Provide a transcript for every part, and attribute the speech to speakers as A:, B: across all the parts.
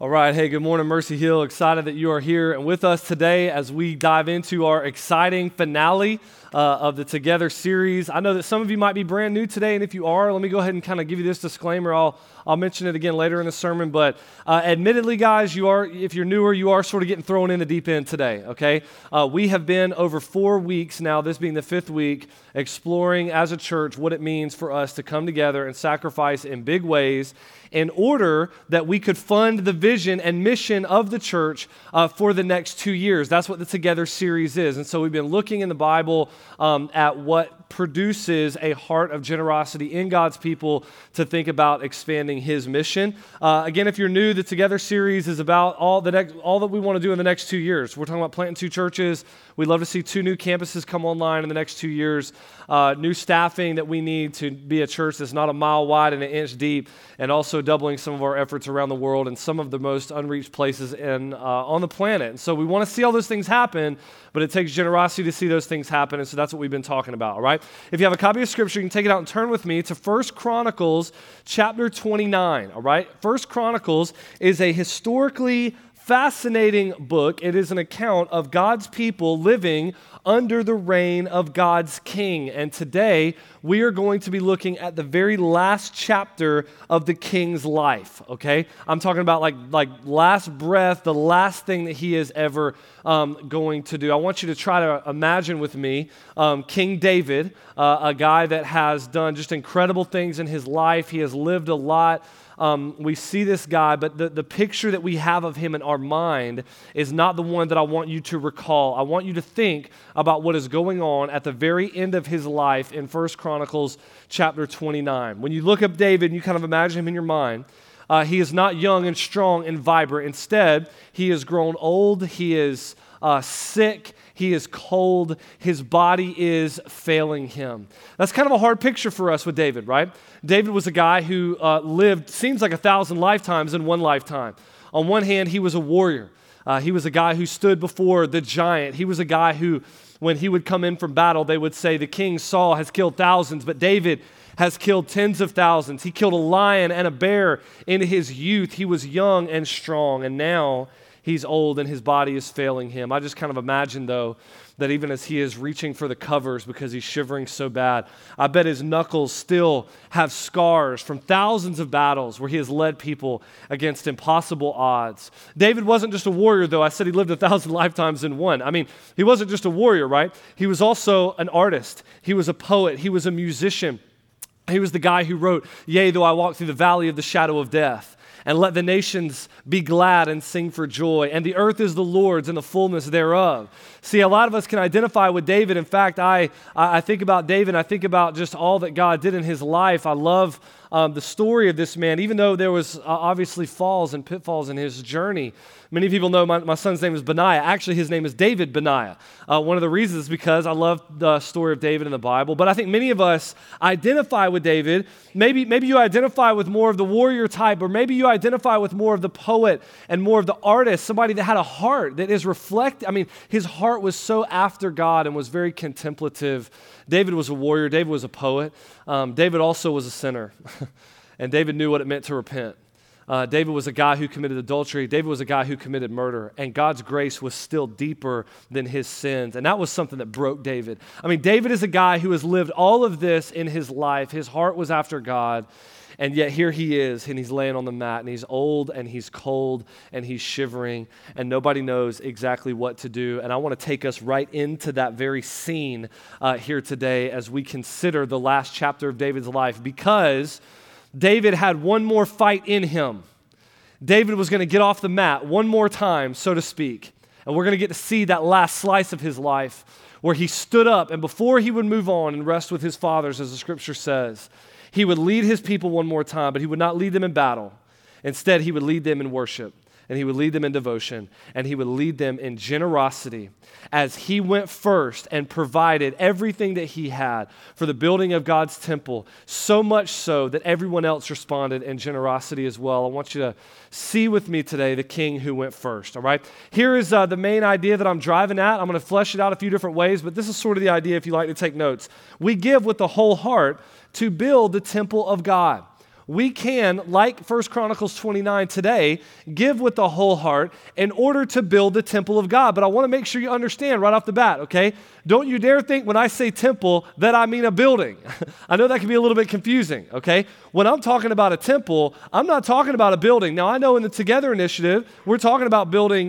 A: All right, hey, good morning, Mercy Hill. Excited that you are here and with us today as we dive into our exciting finale of the Together series. I know that some of you might be brand new today, and if you are, let me go ahead and kind of give you this disclaimer. I'll mention it again later in the sermon, but admittedly, guys, if you're newer, you are sort of getting thrown in the deep end today, okay? We have been over 4 weeks now, this being the 5th week, exploring as a church what it means for us to come together and sacrifice in big ways in order that we could fund the vision and mission of the church for the next 2 years. That's what the Together series is. And so we've been looking in the Bible at what produces a heart of generosity in God's people to think about expanding His mission. Again, if you're new, the Together series is about all that we want to do in the next 2 years. We're talking about planting 2 churches. We'd love to see 2 new campuses come online in the next 2 years. New staffing that we need to be a church that's not a mile wide and an inch deep, and also doubling some of our efforts around the world and some of the most unreached places on the planet. And so we want to see all those things happen, but it takes generosity to see those things happen, and so that's what we've been talking about, all right? If you have a copy of Scripture, you can take it out and turn with me to 1 Chronicles chapter 29, all right? 1 Chronicles is a historically fascinating book. It is an account of God's people living under the reign of God's king. And today, we are going to be looking at the very last chapter of the king's life, okay? I'm talking about like last breath, the last thing that he is ever going to do. I want you to try to imagine with me King David, a guy that has done just incredible things in his life. He has lived a lot. We see this guy, but the picture that we have of him in our mind is not the one that I want you to recall. I want you to think about what is going on at the very end of his life in 1 Chronicles chapter 29. When you look up David and you kind of imagine him in your mind, he is not young and strong and vibrant. Instead, he has grown old, he is sick, he is cold, his body is failing him. That's kind of a hard picture for us with David, right? David was a guy who lived, seems like 1,000 lifetimes in one lifetime. On one hand, he was a warrior. He was a guy who stood before the giant. He was a guy who, when he would come in from battle, they would say, the king Saul has killed thousands, but David has killed tens of thousands. He killed a lion and a bear in his youth. He was young and strong, and now he's old and his body is failing him. I just kind of imagine, though, that even as he is reaching for the covers because he's shivering so bad, I bet his knuckles still have scars from thousands of battles where he has led people against impossible odds. David wasn't just a warrior, though. I said he lived 1,000 lifetimes in one. I mean, he wasn't just a warrior, right? He was also an artist. He was a poet. He was a musician. He was the guy who wrote, "Yea, though I walk through the valley of the shadow of death, and let the nations be glad and sing for joy. And the earth is the Lord's and the fullness thereof." See, a lot of us can identify with David. In fact, I think about David, I think about just all that God did in his life. I love the story of this man, even though there was obviously falls and pitfalls in his journey. Many people know my son's name is Benaiah. Actually, his name is David Benaiah. One of the reasons is because I love the story of David in the Bible. But I think many of us identify with David. Maybe you identify with more of the warrior type, or maybe you identify with more of the poet and more of the artist, somebody that had a heart that is his heart was so after God and was very contemplative. David was a warrior. David was a poet. David also was a sinner. And David knew what it meant to repent. David was a guy who committed adultery. David was a guy who committed murder. And God's grace was still deeper than his sins. And that was something that broke David. I mean, David is a guy who has lived all of this in his life. His heart was after God. And yet here he is, and he's laying on the mat, and he's old, and he's cold, and he's shivering, and nobody knows exactly what to do. And I want to take us right into that very scene here today as we consider the last chapter of David's life, because David had one more fight in him. David was going to get off the mat one more time, so to speak, and we're going to get to see that last slice of his life where he stood up, and before he would move on and rest with his fathers, as the scripture says, he would lead his people one more time, but he would not lead them in battle. Instead, he would lead them in worship, and he would lead them in devotion, and he would lead them in generosity as he went first and provided everything that he had for the building of God's temple, so much so that everyone else responded in generosity as well. I want you to see with me today the king who went first, all right? Here is the main idea that I'm driving at. I'm going to flesh it out a few different ways, but this is sort of the idea if you like to take notes. We give with the whole heart to build the temple of God. we can, like 1 Chronicles 29 today, give with the whole heart in order to build the temple of God. But I want to make sure you understand right off the bat, okay? Don't you dare think when I say temple that I mean a building. I know that can be a little bit confusing, okay? When I'm talking about a temple, I'm not talking about a building. Now, I know in the Together initiative, we're talking about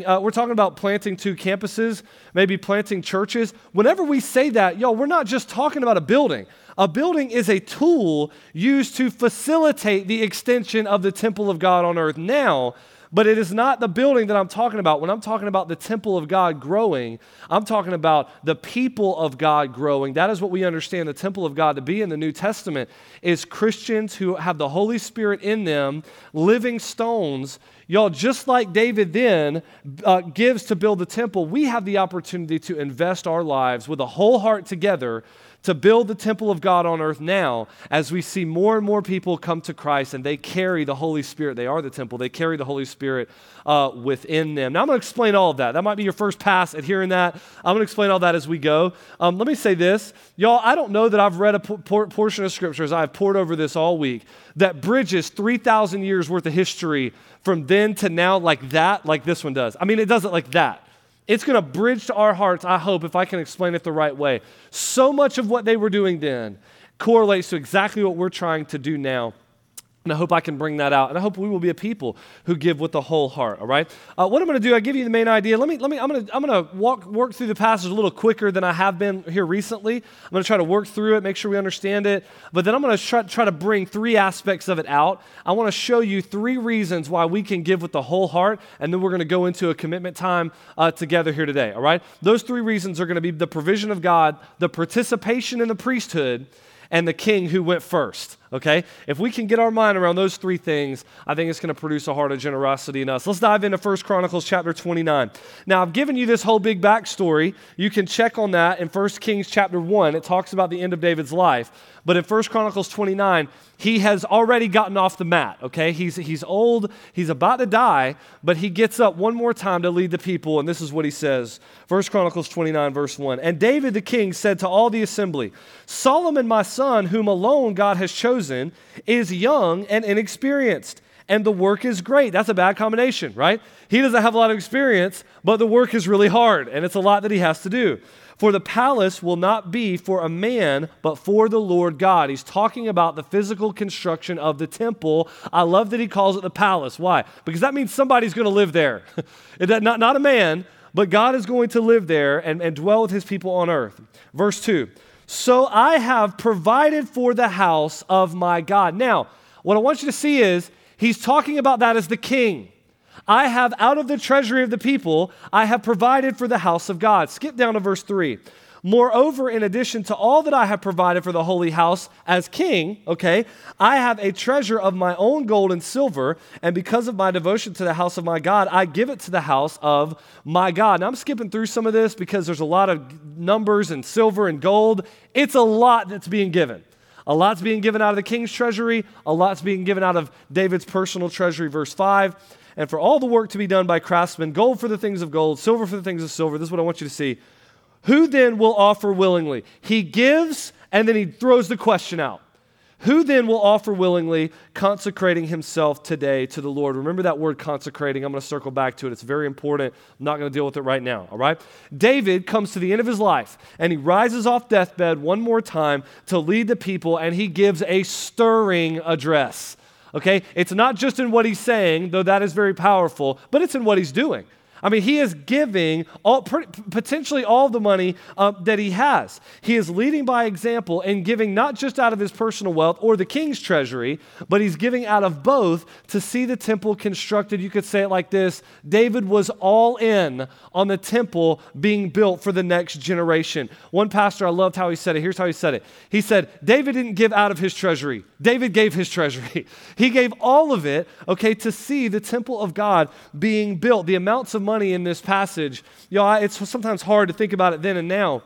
A: planting 2 campuses, maybe planting churches. Whenever we say that, y'all, we're not just talking about a building. A building is a tool used to facilitate the extension of the temple of God on earth now, but it is not the building that I'm talking about. When I'm talking about the temple of God growing, I'm talking about the people of God growing. That is what we understand the temple of God to be in the New Testament, is Christians who have the Holy Spirit in them, living stones. Y'all, just like David then gives to build the temple, we have the opportunity to invest our lives with a whole heart together to build the temple of God on earth now as we see more and more people come to Christ and they carry the Holy Spirit. They are the temple. They carry the Holy Spirit within them. Now, I'm going to explain all of that. That might be your first pass at hearing that. I'm going to explain all that as we go. Let me say this. Y'all, I don't know that I've read a portion of scriptures, I've poured over this all week, that bridges 3,000 years worth of history from then to now like this one does. I mean, it does it like that. It's going to bridge to our hearts, I hope, if I can explain it the right way. So much of what they were doing then correlates to exactly what we're trying to do now. And I hope I can bring that out. And I hope we will be a people who give with the whole heart, all right? What I'm going to do, I give you the main idea. I'm going to work through the passage a little quicker than I have been here recently. I'm going to try to work through it, make sure we understand it. But then I'm going to try to bring 3 aspects of it out. I want to show you 3 reasons why we can give with the whole heart. And then we're going to go into a commitment time together here today, all right? Those 3 reasons are going to be the provision of God, the participation in the priesthood, and the king who went first, okay? If we can get our mind around those 3 things, I think it's going to produce a heart of generosity in us. Let's dive into 1 Chronicles chapter 29. Now, I've given you this whole big backstory. You can check on that in 1 Kings chapter 1. It talks about the end of David's life. But in 1 Chronicles 29, he has already gotten off the mat, okay? He's old, he's about to die, but he gets up one more time to lead the people, and this is what he says. 1 Chronicles 29, verse 1. And David the king said to all the assembly, Solomon my son, whom alone God has chosen, is young and inexperienced, and the work is great. That's a bad combination, right? He doesn't have a lot of experience, but the work is really hard, and it's a lot that he has to do. For the palace will not be for a man, but for the Lord God. He's talking about the physical construction of the temple. I love that he calls it the palace. Why? Because that means somebody's going to live there. Not a man, but God is going to live there and dwell with his people on earth. Verse 2, so I have provided for the house of my God. Now, what I want you to see is he's talking about that as the king. I have out of the treasury of the people, I have provided for the house of God. Skip down to verse 3. Moreover, in addition to all that I have provided for the holy house as king, okay, I have a treasure of my own gold and silver, and because of my devotion to the house of my God, I give it to the house of my God. Now, I'm skipping through some of this because there's a lot of numbers and silver and gold. It's a lot that's being given. A lot's being given out of the king's treasury. A lot's being given out of David's personal treasury, verse 5. And for all the work to be done by craftsmen, gold for the things of gold, silver for the things of silver. This is what I want you to see. Who then will offer willingly? He gives, and then he throws the question out. Who then will offer willingly, consecrating himself today to the Lord? Remember that word consecrating. I'm going to circle back to it. It's very important. I'm not going to deal with it right now, all right? David comes to the end of his life, and he rises off deathbed one more time to lead the people, and he gives a stirring address. Okay, it's not just in what he's saying, though that is very powerful, but it's in what he's doing. I mean, he is giving potentially all the money that he has. He is leading by example and giving not just out of his personal wealth or the king's treasury, but he's giving out of both to see the temple constructed. You could say it like this: David was all in on the temple being built for the next generation. One pastor, I loved how he said it. Here's how he said it. He said, David didn't give out of his treasury. David gave his treasury. He gave all of it, okay, to see the temple of God being built. The amounts of money in this passage, it's sometimes hard to think about it then and now.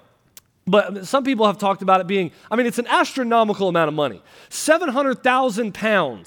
A: But some people have talked about it being, it's an astronomical amount of money. 700,000 pounds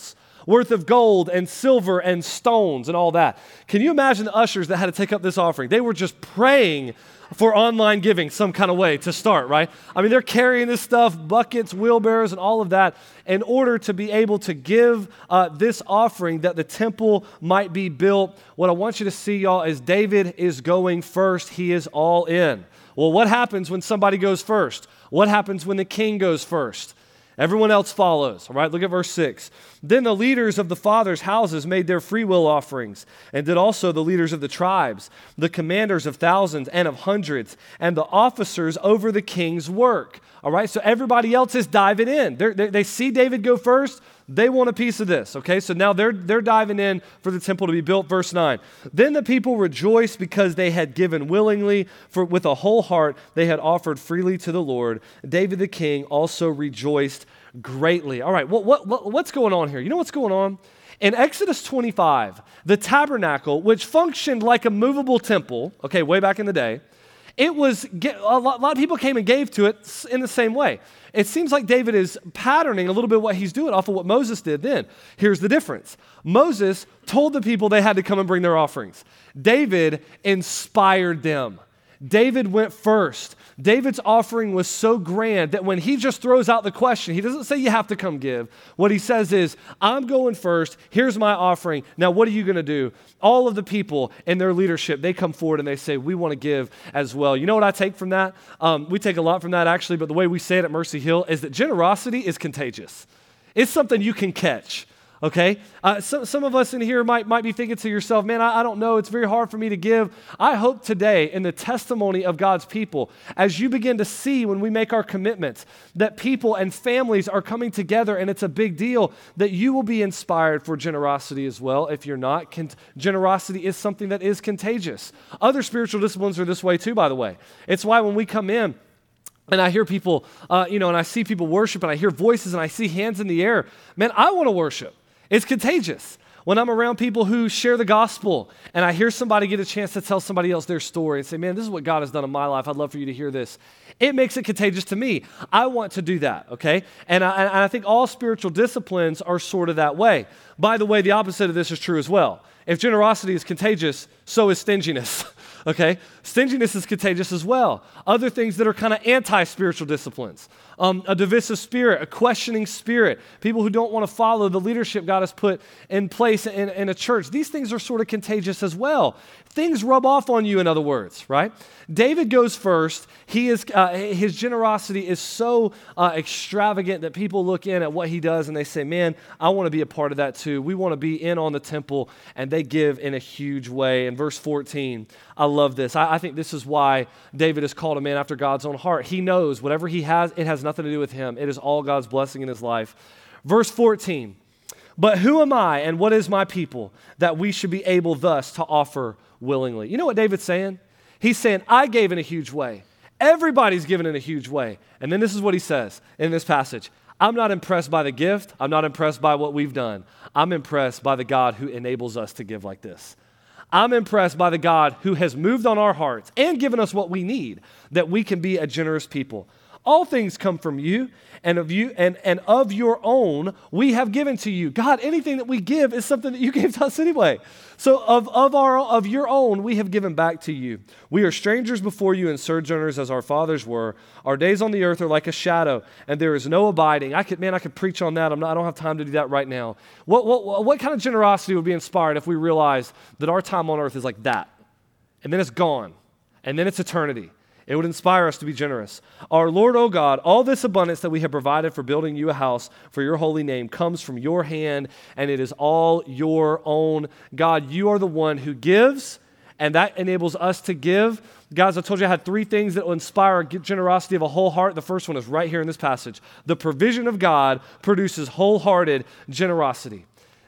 A: worth of gold and silver and stones and all that. Can you imagine the ushers that had to take up this offering? They were just praying for online giving some kind of way to start, right? I mean, they're carrying this stuff, buckets, wheelbarrows, and all of that in order to be able to give this offering that the temple might be built. What I want you to see, y'all, is David is going first. He is all in. Well, what happens when somebody goes first? What happens when the king goes first? Everyone else follows, all right? Look at verse 6. Then the leaders of the fathers' houses made their freewill offerings, and did also the leaders of the tribes, the commanders of thousands and of hundreds, and the officers over the king's work. All right, so everybody else is diving in. They see David go first. They want a piece of this, okay? So now they're diving in for the temple to be built. Verse 9. Then the people rejoiced because they had given willingly, for with a whole heart they had offered freely to the Lord. David the king also rejoiced greatly. All right, what's going on here? You know what's going on? In Exodus 25, the tabernacle, which functioned like a movable temple, okay, way back in the day, it was, a lot of people came and gave to it in the same way. It seems like David is patterning a little bit what he's doing off of what Moses did then. Here's the difference. Moses told the people they had to come and bring their offerings. David inspired them. David went first. David's offering was so grand that when he just throws out the question, he doesn't say you have to come give. What he says is, I'm going first. Here's my offering. Now, what are you going to do? All of the people in their leadership, they come forward and they say, we want to give as well. You know what I take from that? We take a lot from that, actually, but the way we say it at Mercy Hill is that generosity is contagious. It's something you can catch. Okay? Some of us in here might be thinking to yourself, man, I don't know. It's very hard for me to give. I hope today in the testimony of God's people, as you begin to see when we make our commitments, that people and families are coming together and it's a big deal, that you will be inspired for generosity as well. If you're not, generosity is something that is contagious. Other spiritual disciplines are this way too, by the way. It's why when we come in, and I hear people, and I see people worship, and I hear voices, and I see hands in the air, man, I want to worship. It's contagious. When I'm around people who share the gospel and I hear somebody get a chance to tell somebody else their story and say, man, this is what God has done in my life. I'd love for you to hear this. It makes it contagious to me. I want to do that, okay? And I think all spiritual disciplines are sort of that way. By the way, the opposite of this is true as well. If generosity is contagious, so is stinginess, okay? Stinginess is contagious as well. Other things that are kind of anti-spiritual disciplines. A divisive spirit, a questioning spirit, people who don't want to follow the leadership God has put in place in a church. These things are sort of contagious as well. Things rub off on you, in other words, right? David goes first. His generosity is so extravagant that people look in at what he does and they say, man, I want to be a part of that too. We want to be in on the temple, and they give in a huge way. In verse 14, I love this. I think this is why David is called a man after God's own heart. He knows whatever he has, it has nothing to do with him. It is all God's blessing in his life. Verse 14, but who am I and what is my people that we should be able thus to offer willingly? You know what David's saying? He's saying, I gave in a huge way. Everybody's given in a huge way. And then this is what he says in this passage. I'm not impressed by the gift. I'm not impressed by what we've done. I'm impressed by the God who enables us to give like this. I'm impressed by the God who has moved on our hearts and given us what we need, that we can be a generous people. All things come from you, and of your own we have given to you. God, anything that we give is something that you gave to us anyway. So of your own we have given back to you. We are strangers before you and sojourners as our fathers were. Our days on the earth are like a shadow, and there is no abiding. I could preach on that. I don't have time to do that right now. What kind of generosity would be inspired if we realized that our time on earth is like that, and then it's gone, and then it's eternity? It would inspire us to be generous. Our Lord, O God, all this abundance that we have provided for building you a house for your holy name comes from your hand, and it is all your own. God, you are the one who gives, and that enables us to give. Guys, I told you I had three things that will inspire generosity of a whole heart. The first one is right here in this passage. The provision of God produces wholehearted generosity.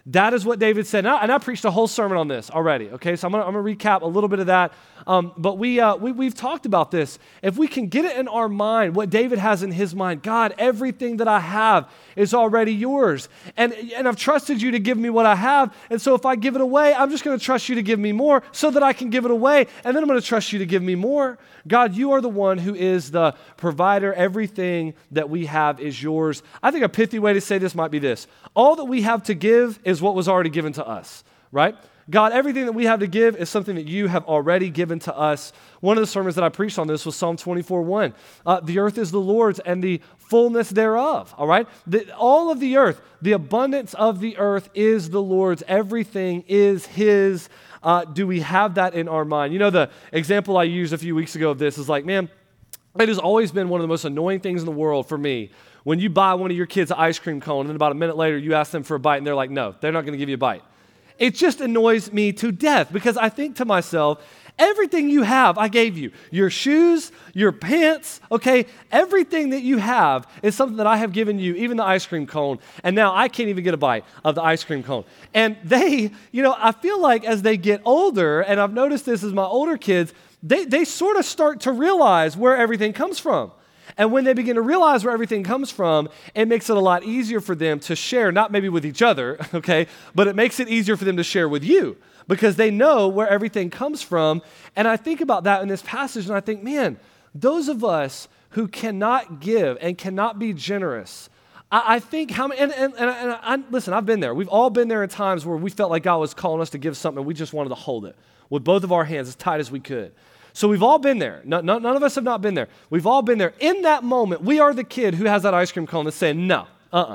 A: That is what David said. And I preached a whole sermon on this already, okay? So I'm gonna recap a little bit of that. But we've talked about this. If we can get it in our mind, what David has in his mind, God, everything that I have is already yours. And I've trusted you to give me what I have. And so if I give it away, I'm just going to trust you to give me more so that I can give it away. And then I'm going to trust you to give me more. God, you are the one who is the provider. Everything that we have is yours. I think a pithy way to say this might be this. All that we have to give is what was already given to us, right? God, everything that we have to give is something that you have already given to us. One of the sermons that I preached on this was Psalm 24:1. The earth is the Lord's and the fullness thereof, all right? All of the earth, the abundance of the earth is the Lord's. Everything is his. Do we have that in our mind? You know, the example I used a few weeks ago of this is like, man, it has always been one of the most annoying things in the world for me when you buy one of your kids an ice cream cone and then about a minute later you ask them for a bite and they're like, no, they're not going to give you a bite. It just annoys me to death because I think to myself, everything you have, I gave you. Your shoes, your pants, okay? Everything that you have is something that I have given you, even the ice cream cone. And now I can't even get a bite of the ice cream cone. And they, I feel like as they get older, and I've noticed this as my older kids, they sort of start to realize where everything comes from. And when they begin to realize where everything comes from, it makes it a lot easier for them to share, not maybe with each other, okay, but it makes it easier for them to share with you because they know where everything comes from. And I think about that in this passage, and I think, man, those of us who cannot give and cannot be generous, I think how many, listen, I've been there. We've all been there in times where we felt like God was calling us to give something, and we just wanted to hold it with both of our hands as tight as we could. So we've all been there. None of us have not been there. We've all been there. In that moment, we are the kid who has that ice cream cone that's saying, no,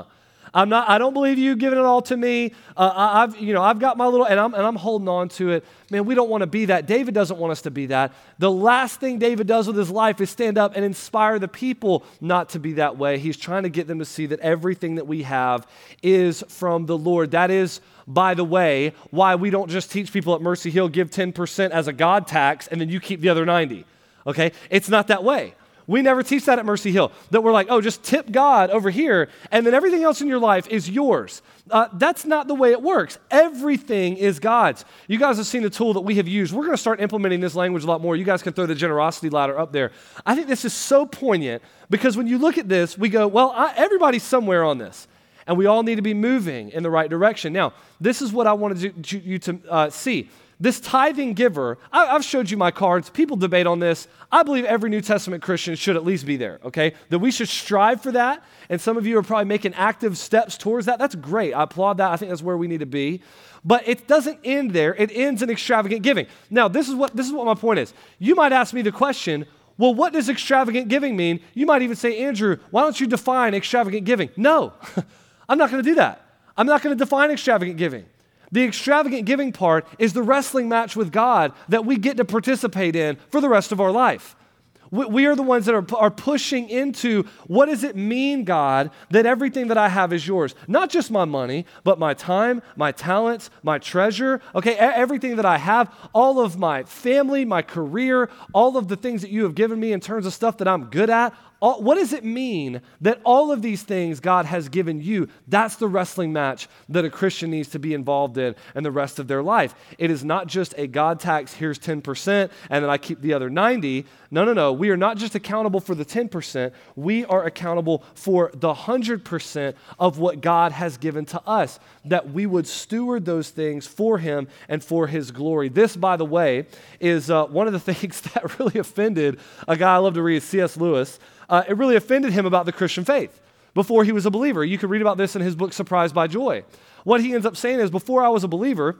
A: I don't believe you giving it all to me. I've got my little, and I'm holding on to it. Man, we don't want to be that. David doesn't want us to be that. The last thing David does with his life is stand up and inspire the people not to be that way. He's trying to get them to see that everything that we have is from the Lord. That is, by the way, why we don't just teach people at Mercy Hill, give 10% as a God tax, and then you keep the other 90, okay? It's not that way. We never teach that at Mercy Hill, that we're like, oh, just tip God over here, and then everything else in your life is yours. That's not the way it works. Everything is God's. You guys have seen the tool that we have used. We're going to start implementing this language a lot more. You guys can throw the generosity ladder up there. I think this is so poignant because when you look at this, we go, well, everybody's somewhere on this, and we all need to be moving in the right direction. Now, this is what I wanted you to see. This tithing giver, I've showed you my cards. People debate on this. I believe every New Testament Christian should at least be there, okay? That we should strive for that, and some of you are probably making active steps towards that. That's great. I applaud that. I think that's where we need to be. But it doesn't end there. It ends in extravagant giving. Now, this is what my point is. You might ask me the question, well, what does extravagant giving mean? You might even say, Andrew, why don't you define extravagant giving? No, I'm not going to do that. I'm not going to define extravagant giving. The extravagant giving part is the wrestling match with God that we get to participate in for the rest of our life. We are the ones that are pushing into what does it mean, God, that everything that I have is yours? Not just my money, but my time, my talents, my treasure, okay, everything that I have, all of my family, my career, all of the things that you have given me in terms of stuff that I'm good at. What does it mean that all of these things God has given you? That's the wrestling match that a Christian needs to be involved in the rest of their life. It is not just a God tax, here's 10%, and then I keep the other 90. No. We are not just accountable for the 10%. We are accountable for the 100% of what God has given to us, that we would steward those things for Him and for His glory. This, by the way, is one of the things that really offended a guy I love to read, C.S. Lewis. It really offended him about the Christian faith before he was a believer. You can read about this in his book, Surprised by Joy. What he ends up saying is, before I was a believer,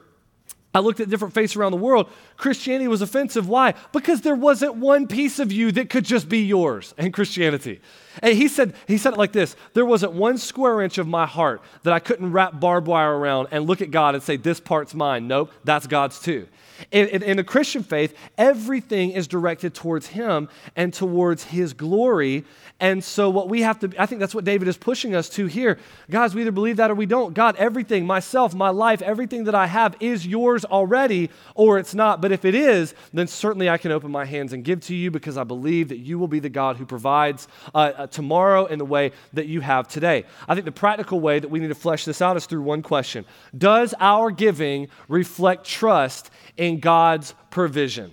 A: I looked at different faiths around the world. Christianity was offensive. Why? Because there wasn't one piece of you that could just be yours in Christianity. And he said it like this: there wasn't one square inch of my heart that I couldn't wrap barbed wire around and look at God and say, this part's mine. Nope, that's God's too. In the Christian faith, everything is directed towards Him and towards His glory. And so what we have to, I think that's what David is pushing us to here. Guys, we either believe that or we don't. God, everything, myself, my life, everything that I have is yours yours already or it's not. But if it is, then certainly I can open my hands and give to you because I believe that you will be the God who provides tomorrow in the way that you have today. I think the practical way that we need to flesh this out is through one question. Does our giving reflect trust in God's provision?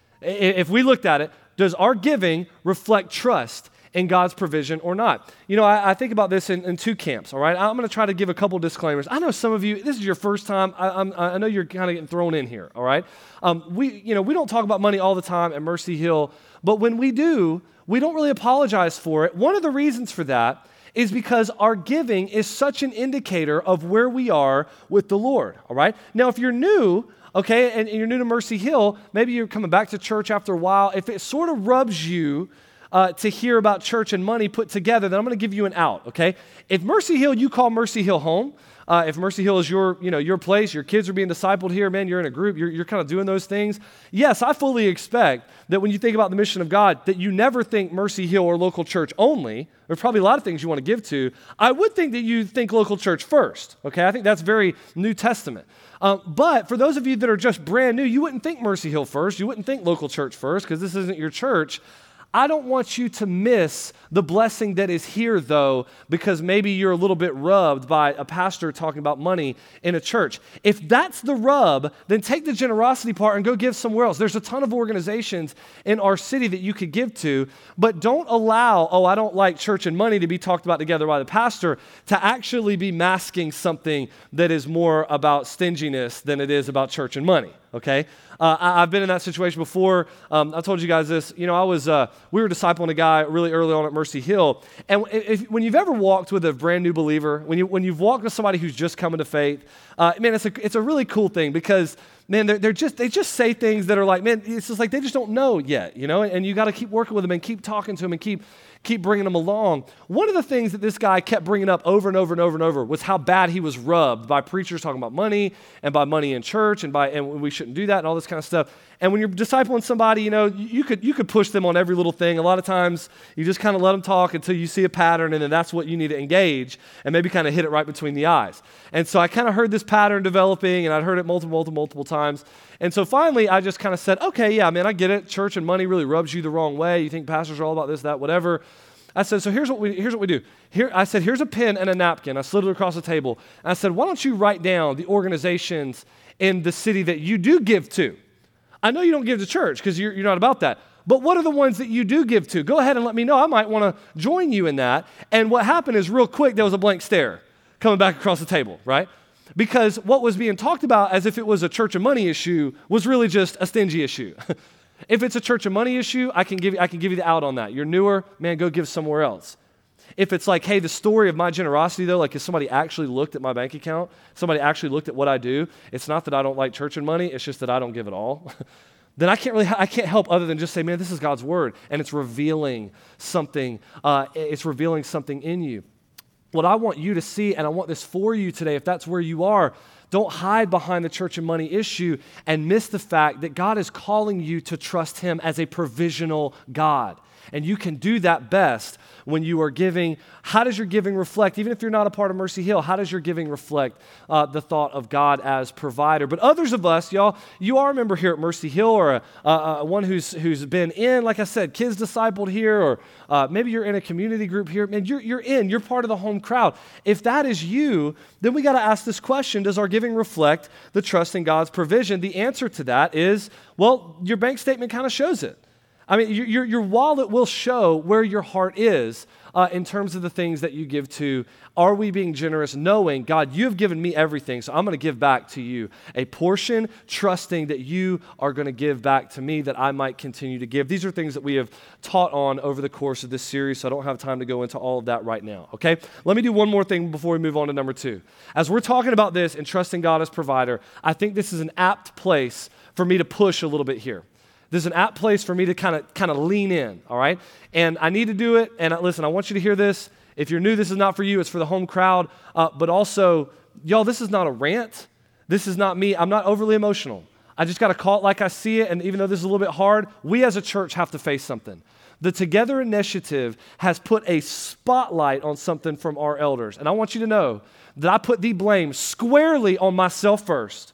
A: If we looked at it, does our giving reflect trust in God's provision or not? You know, I think about this in two camps, all right? I'm going to try to give a couple disclaimers. I know some of you, this is your first time. I know you're kind of getting thrown in here, all right? We don't talk about money all the time at Mercy Hill, but when we do, we don't really apologize for it. One of the reasons for that is because our giving is such an indicator of where we are with the Lord, all right? Now, if you're new, okay, and you're new to Mercy Hill, maybe you're coming back to church after a while, if it sort of rubs you to hear about church and money put together, then I'm going to give you an out, okay? If Mercy Hill, you call Mercy Hill home, if Mercy Hill is your place, your kids are being discipled here, man, you're in a group, you're kind of doing those things. Yes, I fully expect that when you think about the mission of God, that you never think Mercy Hill or local church only. There's probably a lot of things you want to give to. I would think that you think local church first, okay? I think that's very New Testament. But for those of you that are just brand new, you wouldn't think Mercy Hill first. You wouldn't think local church first because this isn't your church. I don't want you to miss the blessing that is here, though, because maybe you're a little bit rubbed by a pastor talking about money in a church. If that's the rub, then take the generosity part and go give somewhere else. There's a ton of organizations in our city that you could give to, but don't allow, I don't like church and money to be talked about together by the pastor, to actually be masking something that is more about stinginess than it is about church and money, okay? I've been in that situation before. I told you guys this. You know, we were discipling a guy really early on at Mercy Hill, and when you've ever walked with a brand new believer, when you've walked with somebody who's just coming to faith, man, it's a really cool thing because, man, they just say things that are like, man, it's just like they just don't know yet, you know, and you got to keep working with them and keep talking to them and keep bringing them along. One of the things that this guy kept bringing up over and over and over and over was how bad he was rubbed by preachers talking about money and by money in church and we shouldn't do that and all this kind of stuff. And when you're discipling somebody, you know, you could push them on every little thing. A lot of times you just kind of let them talk until you see a pattern, and then that's what you need to engage and maybe kind of hit it right between the eyes. And so I kind of heard this pattern developing, and I'd heard it multiple times. And so finally I just kind of said, okay, yeah, man, I get it. Church and money really rubs you the wrong way. You think pastors are all about this, that, whatever. I said, so here's what we do. I said, here's a pen and a napkin. I slid it across the table. And I said, why don't you write down the organizations in the city that you do give to? I know you don't give to church because you're not about that. But what are the ones that you do give to? Go ahead and let me know. I might want to join you in that. And what happened is real quick, there was a blank stare coming back across the table, right? Because what was being talked about as if it was a church and money issue was really just a stingy issue. If it's a church and money issue, I can give you the out on that. You're newer, man, go give somewhere else. If it's like, hey, the story of my generosity, though, like if somebody actually looked at my bank account, somebody actually looked at what I do, it's not that I don't like church and money, it's just that I don't give it all. Then I can't help other than just say, man, this is God's word, and it's revealing something. It's revealing something in you. What I want you to see, and I want this for you today, if that's where you are, don't hide behind the church and money issue and miss the fact that God is calling you to trust Him as a provisional God. And you can do that best when you are giving. How does your giving reflect, even if you're not a part of Mercy Hill, how does your giving reflect the thought of God as provider? But others of us, y'all, you are a member here at Mercy Hill or one who's been in, like I said, kids discipled here, or maybe you're in a community group here. Man, you're part of the home crowd. If that is you, then we got to ask this question, does our giving reflect the trust in God's provision? The answer to that is, well, your bank statement kind of shows it. I mean, your wallet will show where your heart is in terms of the things that you give to. Are we being generous, knowing, God, you have given me everything, so I'm going to give back to you a portion, trusting that you are going to give back to me that I might continue to give. These are things that we have taught on over the course of this series, so I don't have time to go into all of that right now, okay? Let me do one more thing before we move on to number 2. As we're talking about this and trusting God as provider, I think this is an apt place for me to push a little bit here. This is an apt place for me to kind of lean in, all right? And I need to do it, and listen, I want you to hear this. If you're new, this is not for you. It's for the home crowd. But also, y'all, this is not a rant. This is not me. I'm not overly emotional. I just got to call it like I see it, and even though this is a little bit hard, we as a church have to face something. The Together Initiative has put a spotlight on something from our elders, and I want you to know that I put the blame squarely on myself first.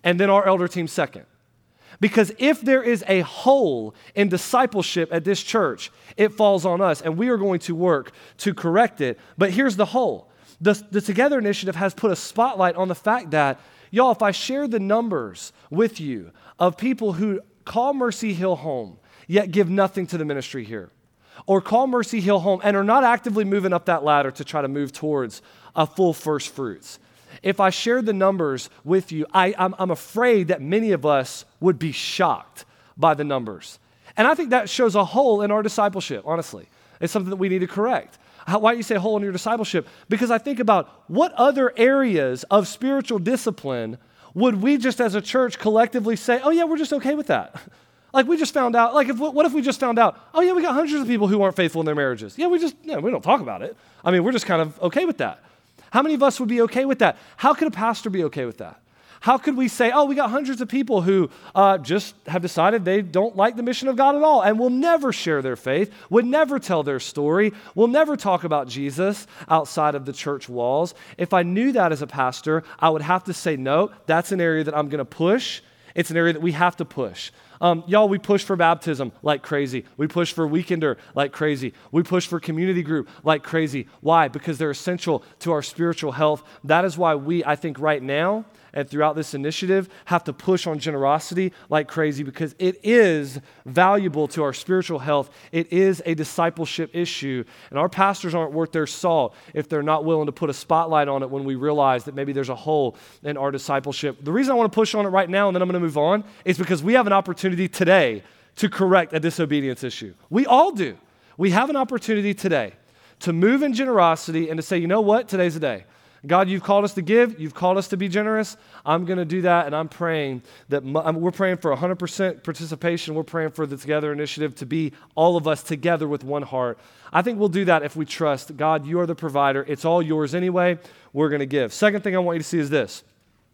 A: and then our elder team second. Because if there is a hole in discipleship at this church, it falls on us, and we are going to work to correct it. But here's the hole. The Together Initiative has put a spotlight on the fact that, y'all, if I share the numbers with you of people who call Mercy Hill home, yet give nothing to the ministry here, or call Mercy Hill home and are not actively moving up that ladder to try to move towards a full first fruits. If I shared the numbers with you, I'm afraid that many of us would be shocked by the numbers. And I think that shows a hole in our discipleship, honestly. It's something that we need to correct. Why do you say hole in your discipleship? Because I think about what other areas of spiritual discipline would we just as a church collectively say, oh yeah, we're just okay with that. Like we just found out, what if we just found out, oh yeah, we got hundreds of people who aren't faithful in their marriages. Yeah, we don't talk about it. I mean, we're just kind of okay with that. How many of us would be okay with that? How could a pastor be okay with that? How could we say, oh, we got hundreds of people who just have decided they don't like the mission of God at all and will never share their faith, would never tell their story, will never talk about Jesus outside of the church walls? If I knew that as a pastor, I would have to say, no, that's an area that I'm going to push. It's an area that we have to push. Y'all, we push for baptism like crazy. We push for weekender like crazy. We push for community group like crazy. Why? Because they're essential to our spiritual health. That is why we, I think right now and throughout this initiative, have to push on generosity like crazy, because it is valuable to our spiritual health. It is a discipleship issue, and our pastors aren't worth their salt if they're not willing to put a spotlight on it when we realize that maybe there's a hole in our discipleship. The reason I want to push on it right now, and then I'm going to move on, is because we have an opportunity today to correct a disobedience issue. We all do. We have an opportunity today to move in generosity and to say, you know what, today's the day. God, you've called us to give. You've called us to be generous. I'm going to do that, and I'm praying that we're praying for 100% participation. We're praying for the Together Initiative to be all of us together with one heart. I think we'll do that if we trust, God, you are the provider. It's all yours anyway. We're going to give. Second thing I want you to see is this.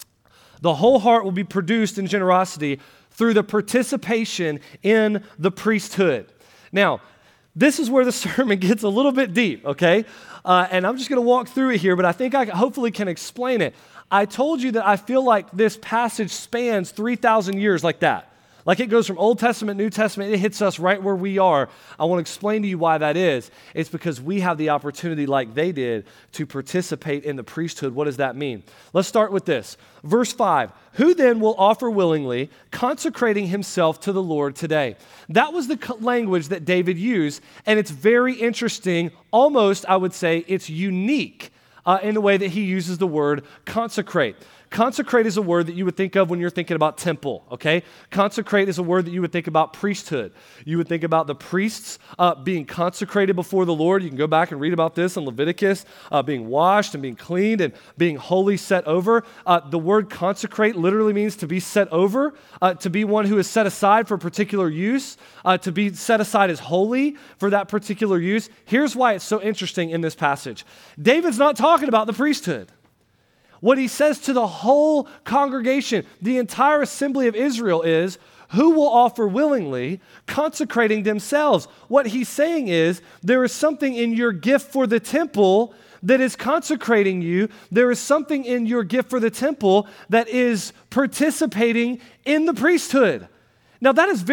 A: The whole heart will be produced in generosity through the participation in the priesthood. Now, this is where the sermon gets a little bit deep, okay? And I'm just going to walk through it here, but I think I hopefully can explain it. I told you that I feel like this passage spans 3,000 years like that. Like it goes from Old Testament, New Testament, it hits us right where we are. I want to explain to you why that is. It's because we have the opportunity, like they did, to participate in the priesthood. What does that mean? Let's start with this. Verse 5, who then will offer willingly, consecrating himself to the Lord today? That was the language that David used, and it's very interesting. Almost, I would say, it's unique in the way that he uses the word consecrate. Consecrate is a word that you would think of when you're thinking about temple, okay? Consecrate is a word that you would think about priesthood. You would think about the priests being consecrated before the Lord. You can go back and read about this in Leviticus, being washed and being cleaned and being wholly set over. The word consecrate literally means to be set over, to be one who is set aside for particular use, to be set aside as holy for that particular use. Here's why it's so interesting in this passage. David's not talking about the priesthood. What he says to the whole congregation, the entire assembly of Israel, is, who will offer willingly, consecrating themselves. What he's saying is, there is something in your gift for the temple that is consecrating you. There is something in your gift for the temple that is participating in the priesthood. Now that is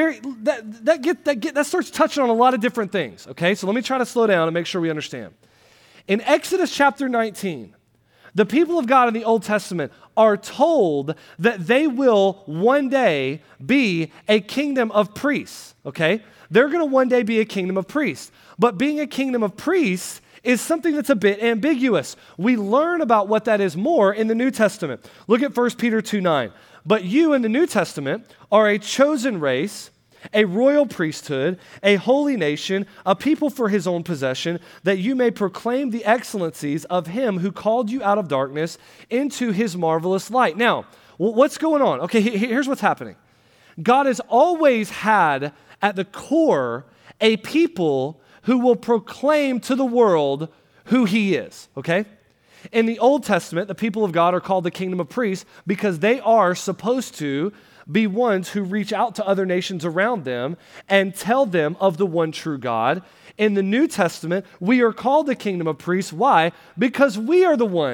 A: that starts touching on a lot of different things, okay? So let me try to slow down and make sure we understand. In Exodus chapter 19, the people of God in the Old Testament are told that they will one day be a kingdom of priests, okay? They're going to one day be a kingdom of priests. But being a kingdom of priests is something that's a bit ambiguous. We learn about what that is more in the New Testament. Look at 1 Peter 2:9. But you in the New Testament are a chosen race, a royal priesthood, a holy nation, a people for his own possession, that you may proclaim the excellencies of him who called you out of darkness into his marvelous light. Now, what's going on? Okay, here's what's happening. God has always had at the core a people who will proclaim to the world who he is, okay? In the Old Testament, the people of God are called the kingdom of priests because they are supposed to be ones who reach out to other nations around them and tell them of the one true God. In the New Testament, we are called the kingdom of priests. Why? Because we are the ones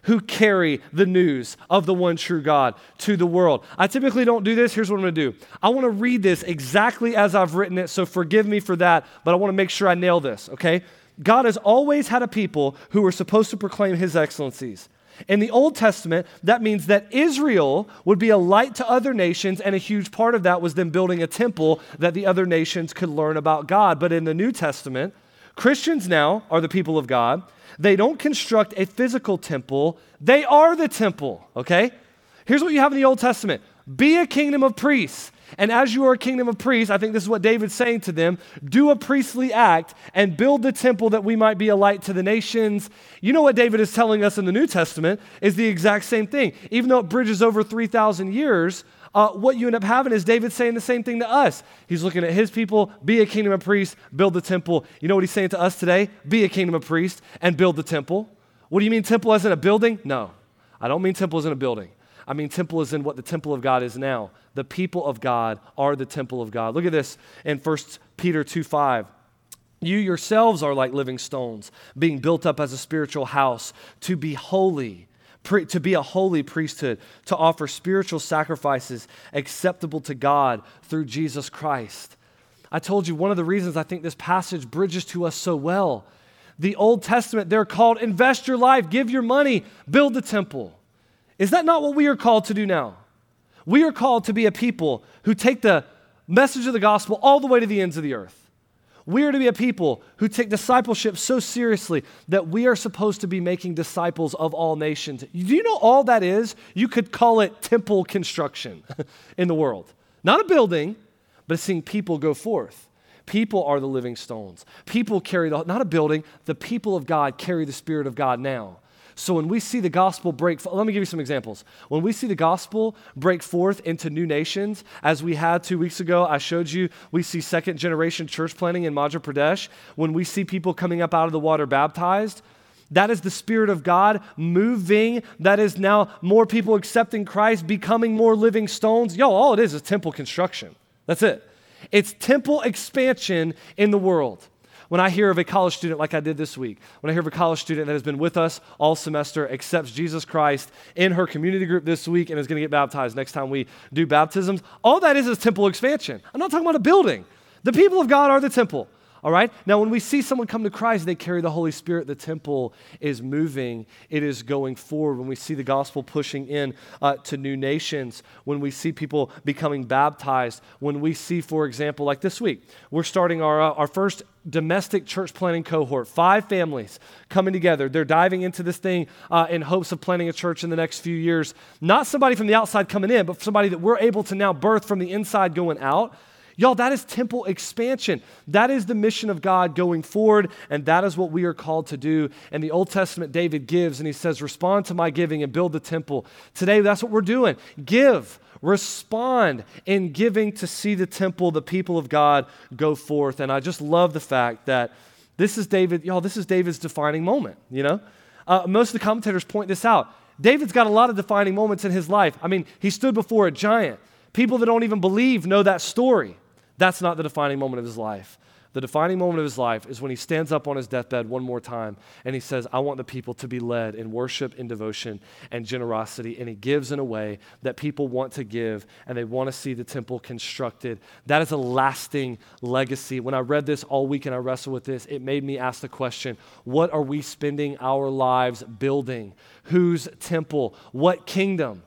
A: who carry the news of the one true God to the world. I typically don't do this. Here's what I'm going to do. I want to read this exactly as I've written it, so forgive me for that, but I want to make sure I nail this, okay? God has always had a people who were supposed to proclaim his excellencies. In the Old Testament, that means that Israel would be a light to other nations, and a huge part of that was them building a temple that the other nations could learn about God. But in the New Testament, Christians now are the people of God. They don't construct a physical temple. They are the temple, okay? Here's what you have in the Old Testament. Be a kingdom of priests. And as you are a kingdom of priests, I think this is what David's saying to them, do a priestly act and build the temple that we might be a light to the nations. You know what David is telling us in the New Testament is the exact same thing. Even though it bridges over 3,000 years, what you end up having is David saying the same thing to us. He's looking at his people, be a kingdom of priests, build the temple. You know what he's saying to us today? Be a kingdom of priests and build the temple. What do you mean temple as in a building? No, I don't mean temple as in a building. I mean temple as in what the temple of God is now. The people of God are the temple of God. Look at this in 1 Peter 2:5. You yourselves are like living stones, being built up as a spiritual house to be holy, to be a holy priesthood, to offer spiritual sacrifices acceptable to God through Jesus Christ. I told you one of the reasons I think this passage bridges to us so well. The Old Testament, they're called invest your life, give your money, build the temple. Is that not what we are called to do now? We are called to be a people who take the message of the gospel all the way to the ends of the earth. We are to be a people who take discipleship so seriously that we are supposed to be making disciples of all nations. Do you know all that is? You could call it temple construction in the world. Not a building, but seeing people go forth. People are the living stones. People carry not a building, the people of God carry the Spirit of God now. So when we see the gospel let me give you some examples. When we see the gospel break forth into new nations, as we had 2 weeks ago, I showed you, we see second generation church planting in Madhya Pradesh. When we see people coming up out of the water baptized, that is the Spirit of God moving. That is now more people accepting Christ, becoming more living stones. All it is temple construction. That's it. It's temple expansion in the world. When I hear of a college student like I did this week, when I hear of a college student that has been with us all semester, accepts Jesus Christ in her community group this week and is going to get baptized next time we do baptisms, all that is temple expansion. I'm not talking about a building. The people of God are the temple. All right? Now, when we see someone come to Christ, they carry the Holy Spirit. The temple is moving. It is going forward. When we see the gospel pushing in to new nations, when we see people becoming baptized, when we see, for example, like this week, we're starting our first domestic church planting cohort, 5 families coming together. They're diving into this thing in hopes of planting a church in the next few years. Not somebody from the outside coming in, but somebody that we're able to now birth from the inside going out. That is temple expansion. That is the mission of God going forward, and that is what we are called to do. And the Old Testament, David gives, and he says, respond to my giving and build the temple. Today, that's what we're doing. Give, respond in giving to see the temple, the people of God go forth. And I just love the fact that this is David's defining moment, Most of the commentators point this out. David's got a lot of defining moments in his life. I mean, he stood before a giant. People that don't even believe know that story. That's not the defining moment of his life. The defining moment of his life is when he stands up on his deathbed one more time and he says, I want the people to be led in worship, in devotion, and generosity. And he gives in a way that people want to give and they want to see the temple constructed. That is a lasting legacy. When I read this all week and I wrestled with this, it made me ask the question, what are we spending our lives building? Whose temple? What kingdom?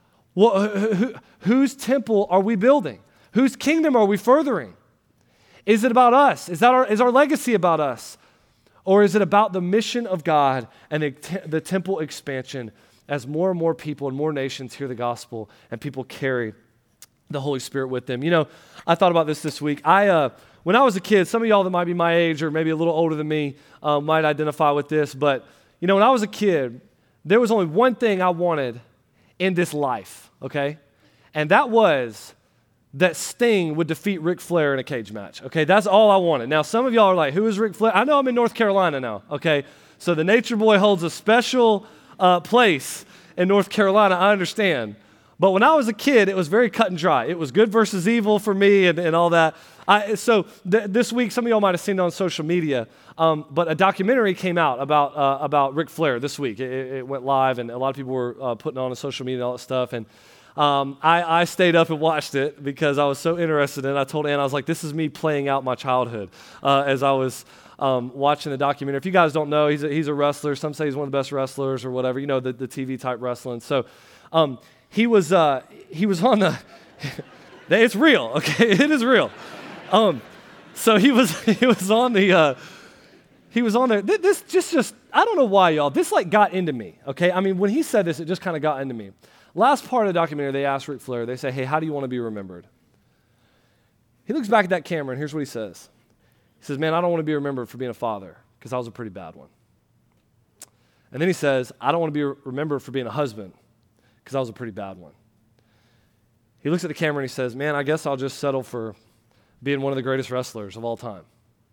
A: Whose temple are we building? Whose kingdom are we furthering? Is it about us? Is our legacy about us? Or is it about the mission of God and the temple expansion as more and more people and more nations hear the gospel and people carry the Holy Spirit with them? I thought about this week. When I was a kid, some of y'all that might be my age or maybe a little older than me might identify with this, but when I was a kid, there was only one thing I wanted in this life, okay? And that was that Sting would defeat Ric Flair in a cage match, okay? That's all I wanted. Now, some of y'all are like, who is Ric Flair? I know I'm in North Carolina now, okay? So the Nature Boy holds a special place in North Carolina, I understand. But when I was a kid, it was very cut and dry. It was good versus evil for me and all that. This week, some of y'all might have seen it on social media, but a documentary came out about Ric Flair this week. It went live, and a lot of people were putting it on social media and all that stuff. And I stayed up and watched it because I was so interested in it. I told Ann, I was like, this is me playing out my childhood as I was watching the documentary. If you guys don't know, he's a wrestler. Some say he's one of the best wrestlers or whatever, you know, the TV type wrestling. So he was on the, it's real, okay? It is real. So he was on there. This just, I don't know why, y'all. This like got into me, okay? I mean, when he said this, it just kind of got into me. Last part of the documentary, they asked Ric Flair, they say, hey, how do you want to be remembered? He looks back at that camera, and here's what he says. He says, man, I don't want to be remembered for being a father because I was a pretty bad one. And then he says, I don't want to be remembered for being a husband because I was a pretty bad one. He looks at the camera and he says, man, I guess I'll just settle for being one of the greatest wrestlers of all time.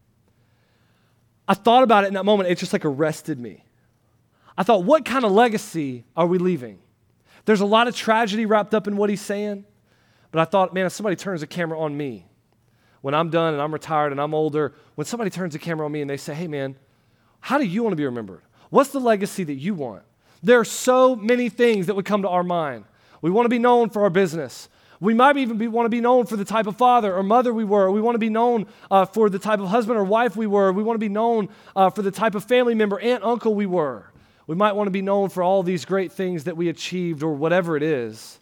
A: I thought about it in that moment. It just like arrested me. I thought, what kind of legacy are we leaving? There's a lot of tragedy wrapped up in what he's saying, but I thought, man, if somebody turns the camera on me, when I'm done and I'm retired and I'm older, when somebody turns the camera on me and they say, hey, man, how do you want to be remembered? What's the legacy that you want? There are so many things that would come to our mind. We want to be known for our business. We might even want to be known for the type of father or mother we were. We want to be known for the type of husband or wife we were. We want to be known for the type of family member, aunt, uncle we were. We might want to be known for all these great things that we achieved or whatever it is.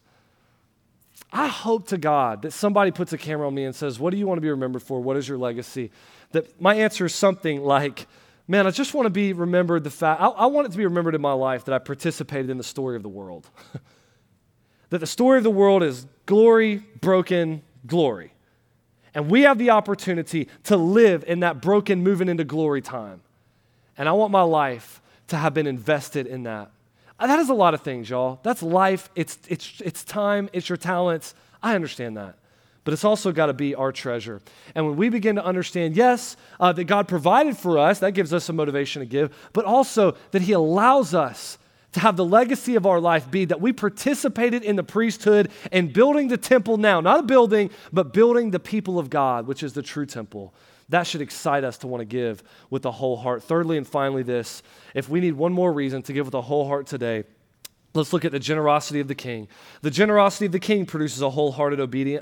A: I hope to God that somebody puts a camera on me and says, what do you want to be remembered for? What is your legacy? That my answer is something like, man, I just want to be remembered I want it to be remembered in my life that I participated in the story of the world. That the story of the world is glory, broken, glory. And we have the opportunity to live in that broken, moving into glory time. And I want my life to have been invested in that. That is a lot of things, y'all. That's life. It's time. It's your talents. I understand that. But it's also got to be our treasure. And when we begin to understand, yes, that God provided for us, that gives us a motivation to give, but also that He allows us to have the legacy of our life be that we participated in the priesthood and building the temple now, not a building, but building the people of God, which is the true temple. That should excite us to want to give with the whole heart. Thirdly and finally this, if we need one more reason to give with a whole heart today, let's look at the generosity of the king. The generosity of the king produces a wholehearted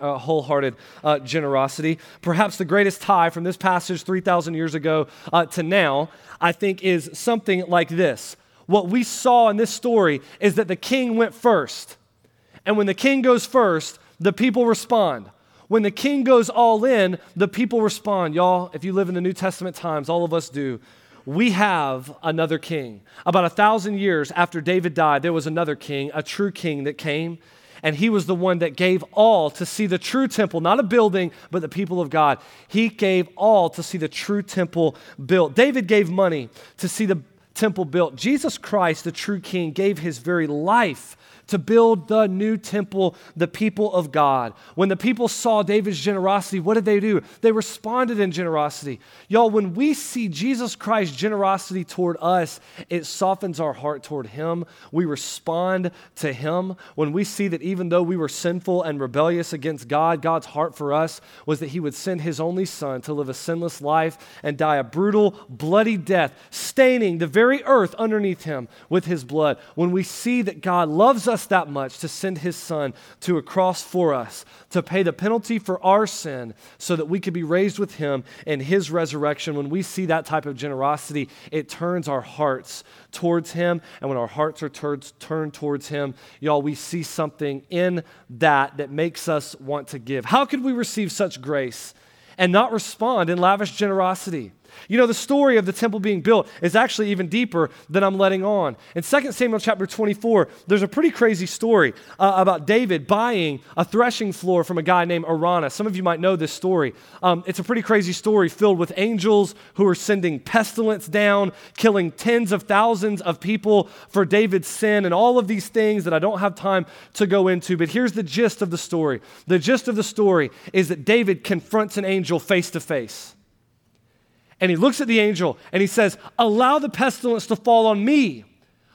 A: generosity. Perhaps the greatest tie from this passage 3,000 years ago to now, I think, is something like this. What we saw in this story is that the king went first. And when the king goes first, the people respond. When the king goes all in, the people respond. Y'all, if you live in the New Testament times, all of us do, we have another king. About 1,000 years after David died, there was another king, a true king that came, and he was the one that gave all to see the true temple, not a building, but the people of God. He gave all to see the true temple built. David gave money to see the temple built. Jesus Christ, the true king, gave his very life to build the new temple, the people of God. When the people saw David's generosity, what did they do? They responded in generosity. Y'all, when we see Jesus Christ's generosity toward us, it softens our heart toward Him. We respond to Him. When we see that even though we were sinful and rebellious against God, God's heart for us was that He would send His only Son to live a sinless life and die a brutal, bloody death, staining the very earth underneath Him with His blood. When we see that God loves us that much to send His Son to a cross for us, to pay the penalty for our sin so that we could be raised with Him in His resurrection. When we see that type of generosity, it turns our hearts towards Him. And when our hearts are turned towards Him, y'all, we see something in that makes us want to give. How could we receive such grace and not respond in lavish generosity? You know, the story of the temple being built is actually even deeper than I'm letting on. In 2 Samuel chapter 24, there's a pretty crazy story about David buying a threshing floor from a guy named Araunah. Some of you might know this story. It's a pretty crazy story filled with angels who are sending pestilence down, killing tens of thousands of people for David's sin, and all of these things that I don't have time to go into. But here's the gist of the story. The gist of the story is that David confronts an angel face to face. And he looks at the angel and he says, allow the pestilence to fall on me.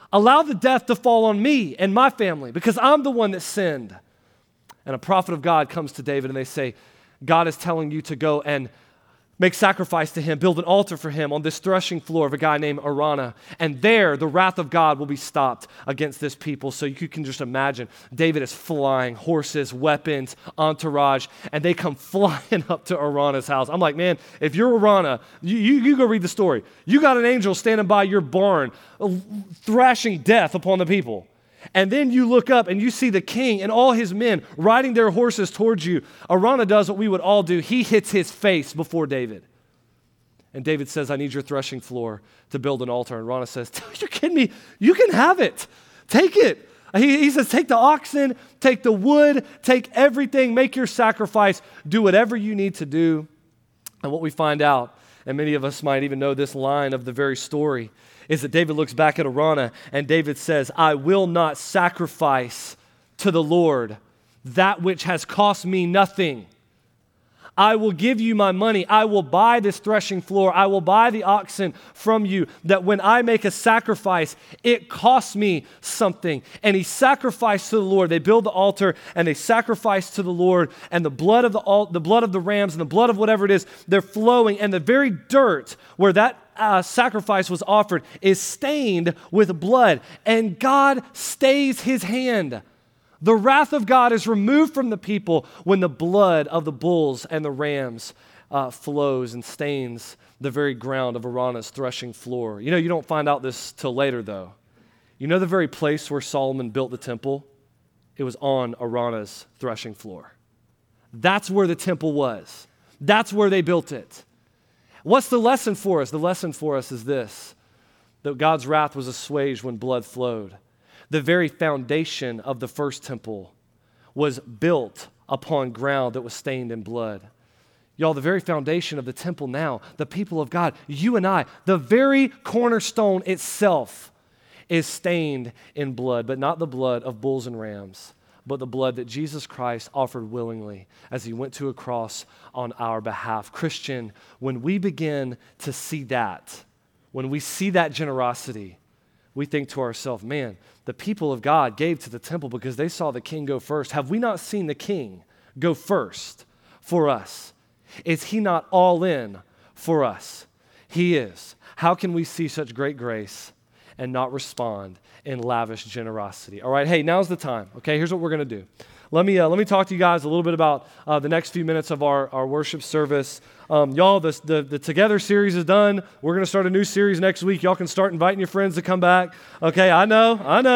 A: Allow the death to fall on me and my family because I'm the one that sinned. And a prophet of God comes to David and they say, God is telling you to go and make sacrifice to him, build an altar for him on this threshing floor of a guy named Araunah. And there, the wrath of God will be stopped against this people. So you can just imagine, David is flying, horses, weapons, entourage, and they come flying up to Araunah's house. I'm like, man, if you're Araunah, you go read the story. You got an angel standing by your barn, thrashing death upon the people. And then you look up and you see the king and all his men riding their horses towards you. Araunah does what we would all do. He hits his face before David. And David says, I need your threshing floor to build an altar. And Araunah says, you're kidding me. You can have it. Take it. He says, take the oxen, take the wood, take everything, make your sacrifice, do whatever you need to do. And what we find out, and many of us might even know this line of the very story, is that David looks back at Araunah and David says, I will not sacrifice to the Lord that which has cost me nothing. I will give you my money. I will buy this threshing floor. I will buy the oxen from you, that when I make a sacrifice, it costs me something. And he sacrificed to the Lord. They build the altar and they sacrifice to the Lord, and the blood of the blood of the rams and the blood of whatever it is, they're flowing, and the very dirt where that sacrifice was offered is stained with blood, and God stays his hand. The wrath of God is removed from the people when the blood of the bulls and the rams flows and stains the very ground of Araunah's threshing floor. You know, you don't find out this till later, though. You know the very place where Solomon built the temple? It was on Araunah's threshing floor. That's where the temple was. That's where they built it. What's the lesson for us? The lesson for us is this, that God's wrath was assuaged when blood flowed. The very foundation of the first temple was built upon ground that was stained in blood. Y'all, the very foundation of the temple now, the people of God, you and I, the very cornerstone itself is stained in blood, but not the blood of bulls and rams, but the blood that Jesus Christ offered willingly as he went to a cross on our behalf. Christian, when we begin to see that, when we see that generosity, we think to ourselves, man, the people of God gave to the temple because they saw the king go first. Have we not seen the king go first for us? Is he not all in for us? He is. How can we see such great grace and not respond in lavish generosity? All right, hey, now's the time. Okay, here's what we're going to do. Let me talk to you guys a little bit about the next few minutes of our worship service. Y'all, the Together series is done. We're going to start a new series next week. Y'all can start inviting your friends to come back. Okay, I know.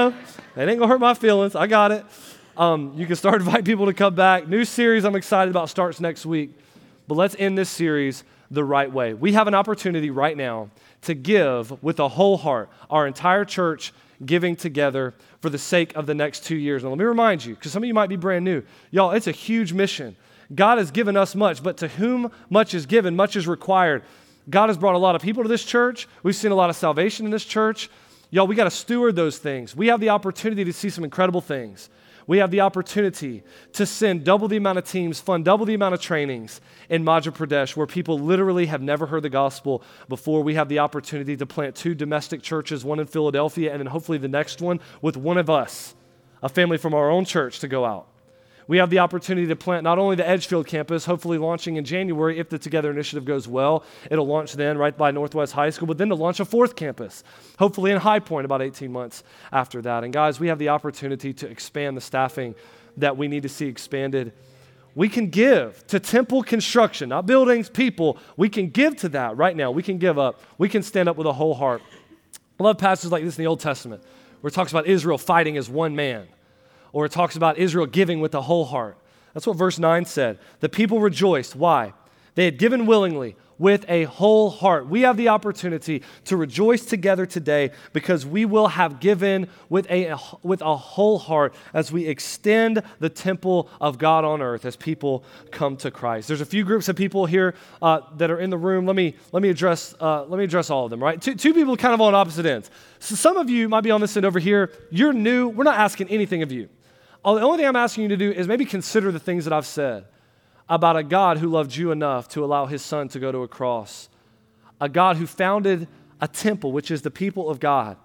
A: It ain't going to hurt my feelings. I got it. You can start inviting people to come back. New series I'm excited about starts next week. But let's end this series the right way. We have an opportunity right now to give with a whole heart, our entire church giving together for the sake of the next 2 years. Now, let me remind you, because some of you might be brand new. Y'all, it's a huge mission. God has given us much, but to whom much is given, much is required. God has brought a lot of people to this church. We've seen a lot of salvation in this church. Y'all, we got to steward those things. We have the opportunity to see some incredible things. We have the opportunity to send double the amount of teams, fund double the amount of trainings in Madhya Pradesh where people literally have never heard the gospel before. We have the opportunity to plant 2 domestic churches, one in Philadelphia and then hopefully the next one with one of us, a family from our own church, to go out. We have the opportunity to plant not only the Edgefield campus, hopefully launching in January if the Together initiative goes well. It'll launch then right by Northwest High School, but then to launch a 4th campus, hopefully in High Point about 18 months after that. And guys, we have the opportunity to expand the staffing that we need to see expanded. We can give to temple construction, not buildings, people. We can give to that right now. We can give up. We can stand up with a whole heart. I love passages like this in the Old Testament where it talks about Israel fighting as one man. Or it talks about Israel giving with a whole heart. That's what verse 9 said. The people rejoiced. Why? They had given willingly with a whole heart. We have the opportunity to rejoice together today because we will have given with a whole heart as we extend the temple of God on earth as people come to Christ. There's a few groups of people here that are in the room. Let me address all of them, right? Two people kind of on opposite ends. So some of you might be on this end over here. You're new. We're not asking anything of you. The only thing I'm asking you to do is maybe consider the things that I've said about a God who loved you enough to allow his son to go to a cross, a God who founded a temple, which is the people of God,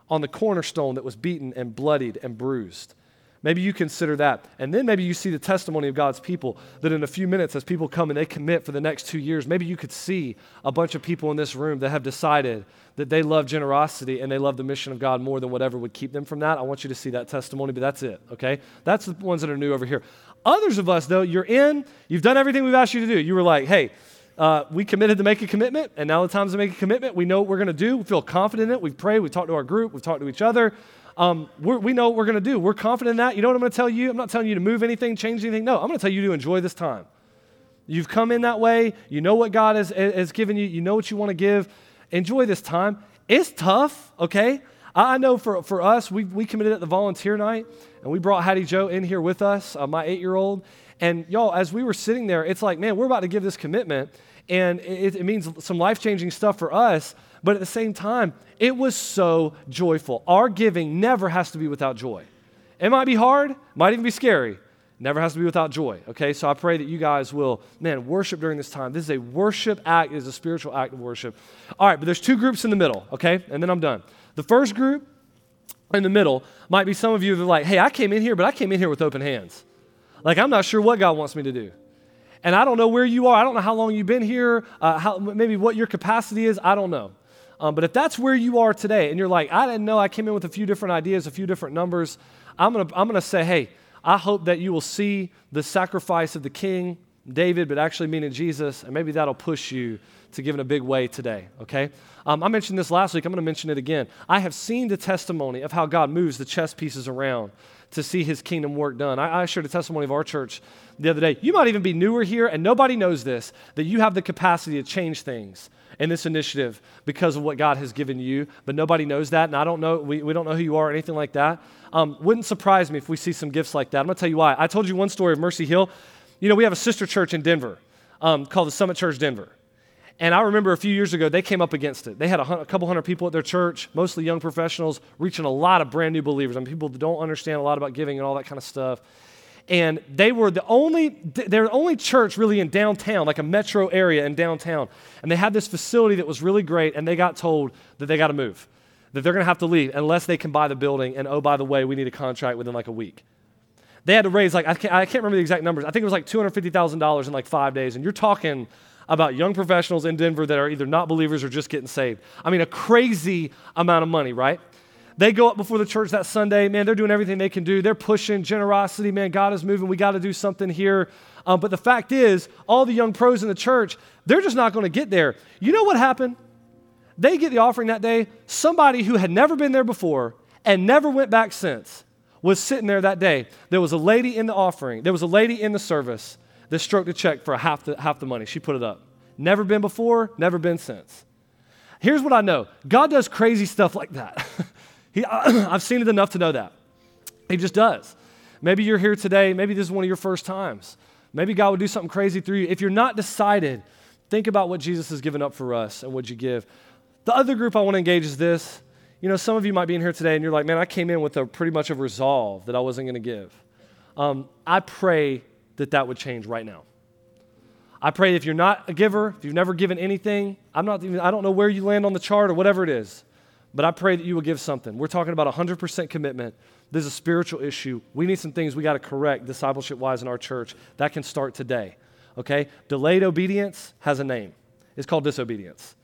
A: on the cornerstone that was beaten and bloodied and bruised. Maybe you consider that. And then maybe you see the testimony of God's people that in a few minutes as people come and they commit for the next 2 years, maybe you could see a bunch of people in this room that have decided that they love generosity and they love the mission of God more than whatever would keep them from that. I want you to see that testimony, but that's it, okay? That's the ones that are new over here. Others of us, though, you've done everything we've asked you to do. You were like, hey, we committed to make a commitment, and now the time's to make a commitment. We know what we're going to do. We feel confident in it. We've prayed. We've talked to our group. We've talked to each other. We know what we're going to do. We're confident in that. You know what I'm going to tell you? I'm not telling you to move anything, change anything. No, I'm going to tell you to enjoy this time. You've come in that way. You know what God has given you. You know what you want to give. Enjoy this time. It's tough, okay? I know for us, we committed at the volunteer night, and we brought Hattie Joe in here with us, my 8-year-old. And y'all, as we were sitting there, it's like, man, we're about to give this commitment, and it means some life-changing stuff for us. But at the same time, it was so joyful. Our giving never has to be without joy. It might be hard, might even be scary. Never has to be without joy, okay? So I pray that you guys will, worship during this time. This is a worship act. It is a spiritual act of worship. All right, but there's 2 groups in the middle, okay? And then I'm done. The first group in the middle might be some of you that are like, hey, I came in here, but I came in here with open hands. Like, I'm not sure what God wants me to do. And I don't know where you are. I don't know how long you've been here, maybe what your capacity is. I don't know. But if that's where you are today and you're like, I didn't know, I came in with a few different ideas, a few different numbers, I'm gonna say, hey, I hope that you will see the sacrifice of the King, David, but actually meaning Jesus, and maybe that'll push you to give in a big way today, okay? I mentioned this last week. I'm going to mention it again. I have seen the testimony of how God moves the chess pieces around to see his kingdom work done. I shared a testimony of our church the other day. You might even be newer here, and nobody knows this, that you have the capacity to change things in this initiative because of what God has given you, but nobody knows that, and I don't know, we don't know who you are or anything like that. Wouldn't surprise me if we see some gifts like that. I'm going to tell you why. I told you one story of Mercy Hill. You know, we have a sister church in Denver called the Summit Church Denver. And I remember a few years ago, they came up against it. They had a couple hundred people at their church, mostly young professionals, reaching a lot of brand new believers. I mean, people that don't understand a lot about giving and all that kind of stuff. And they were they're the only church really in downtown, like a metro area in downtown. And they had this facility that was really great, and they got told that they got to move, that they're going to have to leave unless they can buy the building. And oh, by the way, we need a contract within like a week. They had to raise I can't remember the exact numbers. I think it was like $250,000 in like 5 days. And you're talking about young professionals in Denver that are either not believers or just getting saved. I mean, a crazy amount of money, right? They go up before the church that Sunday. Man, they're doing everything they can do. They're pushing generosity. Man, God is moving. We got to do something here. But the fact is, all the young pros in the church, they're just not going to get there. You know what happened? They get the offering that day. Somebody who had never been there before and never went back since was sitting there that day. There was a lady in the offering. There was a lady in the service that stroked a check for half the money. She put it up. Never been before, never been since. Here's what I know. God does crazy stuff like that. I've seen it enough to know that. He just does. Maybe you're here today. Maybe this is one of your first times. Maybe God would do something crazy through you. If you're not decided, think about what Jesus has given up for us and what you give. The other group I want to engage is this. You know, some of you might be in here today and you're like, man, I came in with a pretty much of resolve that I wasn't going to give. I pray that would change right now. I pray if you're not a giver, if you've never given anything, I don't know where you land on the chart or whatever it is, but I pray that you will give something. We're talking about 100% commitment. This is a spiritual issue. We need some things we got to correct discipleship-wise in our church. That can start today, okay? Delayed obedience has a name. It's called disobedience.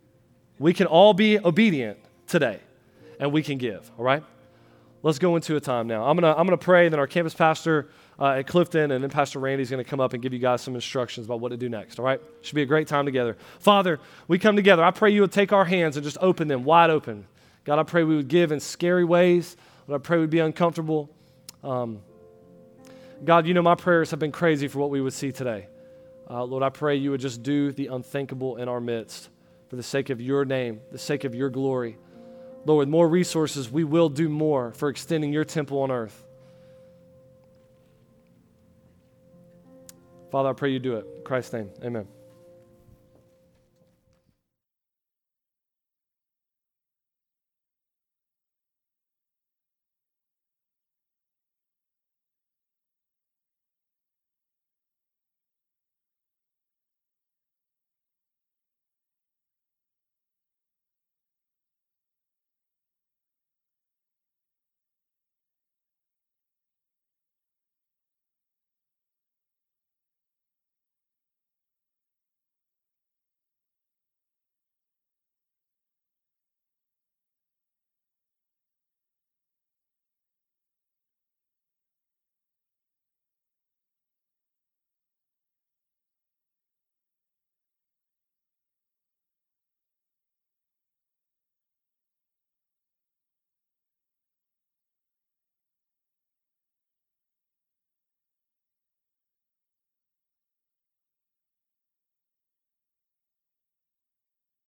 A: We can all be obedient today, and we can give, all right? Let's go into a time now. I'm gonna pray, then our campus pastor at Clifton and then Pastor Randy's going to come up and give you guys some instructions about what to do next, all right? Should be a great time together. Father, we come together. I pray you would take our hands and just open them wide open. God, I pray we would give in scary ways. Lord, I pray we'd be uncomfortable. God, you know my prayers have been crazy for what we would see today. Lord, I pray you would just do the unthinkable in our midst for the sake of your name, the sake of your glory. Lord, with more resources, we will do more for extending your temple on earth. Father, I pray you do it. In Christ's name, amen.